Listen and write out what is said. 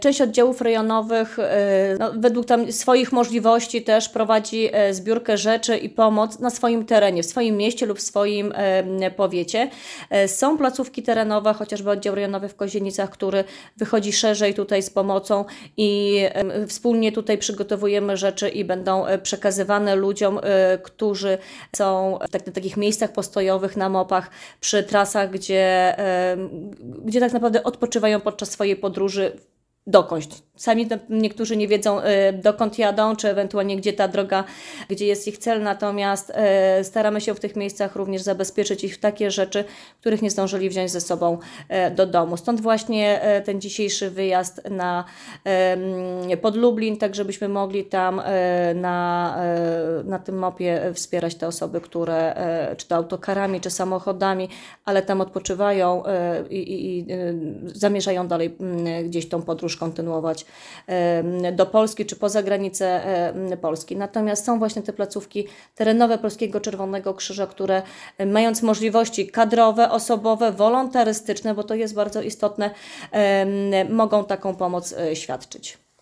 Część oddziałów rejonowych no, według tam swoich możliwości też prowadzi zbiórkę rzeczy i pomoc na swoim terenie, w swoim mieście lub w swoim powiecie. Są placówki terenowe, chociażby oddział rejonowy w Kozienicach, który wychodzi szerzej tutaj z pomocą i wspólnie tutaj przygotowujemy rzeczy i będą przekazywane ludziom, którzy są w takich miejscach postojowych na mopach, przy trasach, gdzie tak naprawdę odpoczywają podczas swojej podróży dokądś. Sami niektórzy nie wiedzą, dokąd jadą, czy ewentualnie gdzie ta droga, gdzie jest ich cel, natomiast staramy się w tych miejscach również zabezpieczyć ich w takie rzeczy, których nie zdążyli wziąć ze sobą do domu. Stąd właśnie ten dzisiejszy wyjazd pod Lublin, tak żebyśmy mogli tam na tym mopie wspierać te osoby, które czy to autokarami, czy samochodami, ale tam odpoczywają i zamierzają dalej gdzieś tą podróż kontynuować do Polski czy poza granice Polski. Natomiast są właśnie te placówki terenowe Polskiego Czerwonego Krzyża, które mając możliwości kadrowe, osobowe, wolontarystyczne, bo to jest bardzo istotne, mogą taką pomoc świadczyć.